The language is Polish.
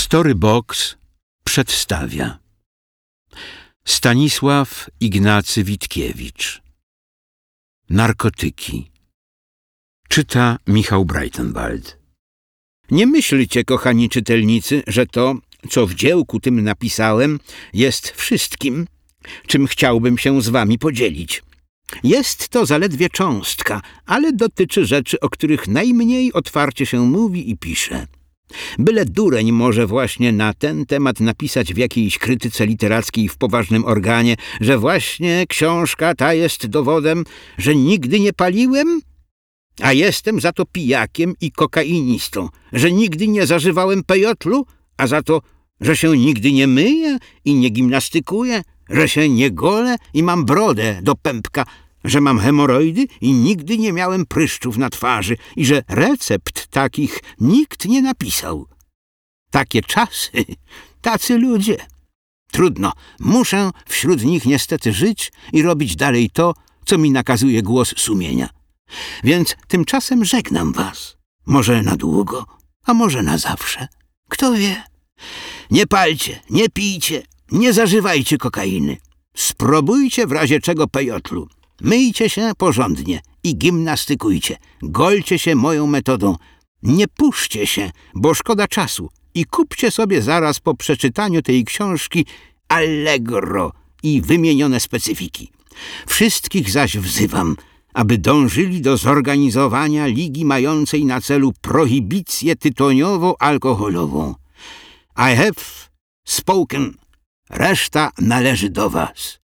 Storybox przedstawia Stanisław Ignacy Witkiewicz. Narkotyki. Czyta Michał Breitenwald. Nie myślcie, kochani czytelnicy, że to, co w dziełku tym napisałem, jest wszystkim, czym chciałbym się z wami podzielić. Jest to zaledwie cząstka, ale dotyczy rzeczy, o których najmniej otwarcie się mówi i pisze. Byle dureń może właśnie na ten temat napisać w jakiejś krytyce literackiej w poważnym organie, że właśnie książka ta jest dowodem, że nigdy nie paliłem, a jestem za to pijakiem i kokainistą, że nigdy nie zażywałem pejotlu, a za to, że się nigdy nie myję i nie gimnastykuję, że się nie golę i mam brodę do pępka, że mam hemoroidy i nigdy nie miałem pryszczów na twarzy i że recept takich nikt nie napisał. Takie czasy, tacy ludzie. Trudno, muszę wśród nich niestety żyć i robić dalej to, co mi nakazuje głos sumienia. Więc tymczasem żegnam was. Może na długo, a może na zawsze. Kto wie? Nie palcie, nie pijcie, nie zażywajcie kokainy. Spróbujcie w razie czego pejotlu. Myjcie się porządnie i gimnastykujcie. Golcie się moją metodą. Nie puszczcie się, bo szkoda czasu. I kupcie sobie zaraz po przeczytaniu tej książki Allegro i wymienione specyfiki. Wszystkich zaś wzywam, aby dążyli do zorganizowania ligi mającej na celu prohibicję tytoniowo-alkoholową. I have spoken. Reszta należy do was.